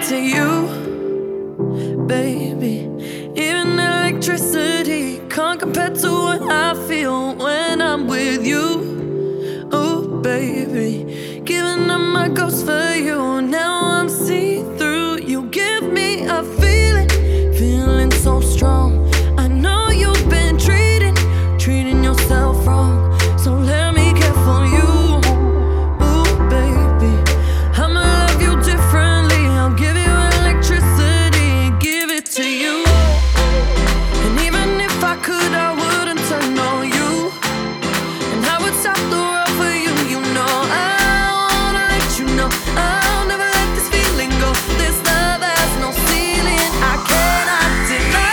to you, baby. Even electricity can't compare to what I feel when I'm with you. Oh, baby, giving up my ghost for you. Now I'm see-through. You give me a feeling so strong. I know you've been treating yourself wrong. So let me care for you. Ooh, baby, I'ma love you differently. I'll give you electricity, give it to you. And even if I could, I wouldn't turn on you. And I would stop the world for you. You know I wanna let you know I'll never let this feeling go. This love has no ceiling, I cannot deny.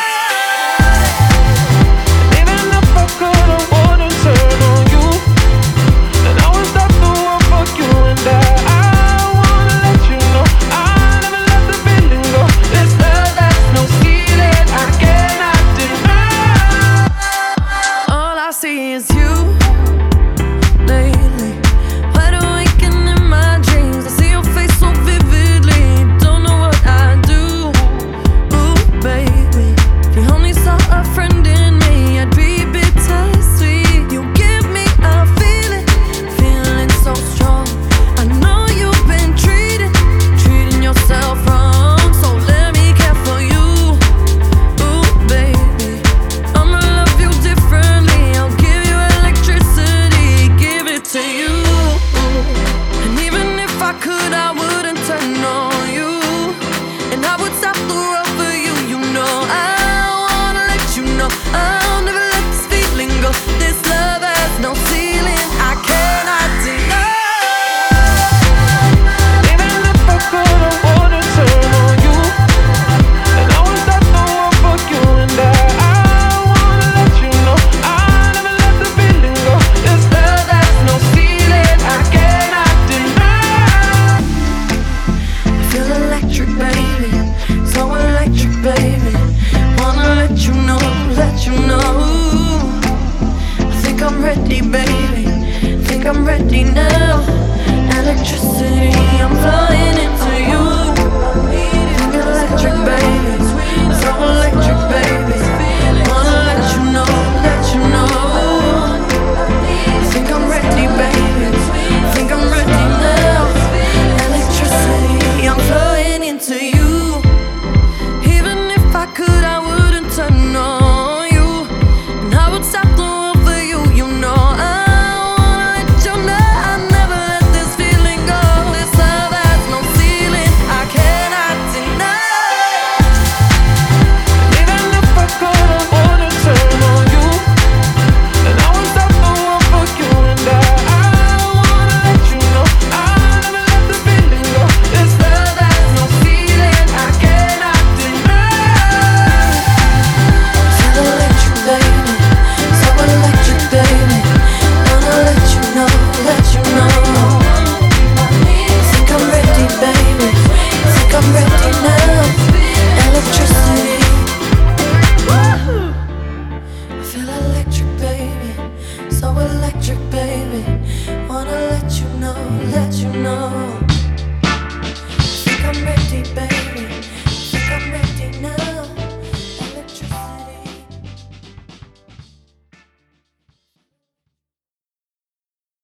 Even if I could, I wouldn't turn on you. And I would stop the world for you. And I wanna let you know I'll never let the feeling go. This love has no ceiling, I cannot deny. All I see is you lately. Wide awake and in my dreams, I see your face so vividly. Don't know what I do. Ooh, baby, if you only saw a friend in me, I'd be bittersweet. You give me a feeling so strong. I know you've been treating yourself wrong. So let me care for you. Ooh, baby, I'ma love you differently. I'll give you electricity, give it to you. And even if I could, I wouldn't turn on you. And I would stop the world for you. You know I wanna let you know I'll never let this feeling go. This love has no ceiling, I cannot deny. Even if I could, I wouldn't turn on you. And I would stop the world for you. And I wanna let you know I'll never let the feeling go. This love has no ceiling, I cannot deny. I feel electric, baby, so electric, baby. Wanna let you know. I think I'm ready, baby, think I'm ready now. Electricity, I'm flying into you. Think electric, baby, so electric, baby. Wanna let you know. I think I'm ready, baby, think I'm ready now. Electricity, I'm flying into you. Even if I could, I wouldn't turn on you. And I would stop the world for you. You know I wanna let you know I'll never let this feeling go. This love has no ceiling, I cannot deny. Even if I could, I wouldn't turn on you. And I would stop the world for you. And I wanna let you know I'll never let the feeling go. This love has no ceiling, I cannot deny. Feel electric, baby, so electric, baby. Wanna let you know. Think I'm ready, baby, think I'm ready now. Electricity. I feel electric, baby, so electric, baby. Wanna let you know.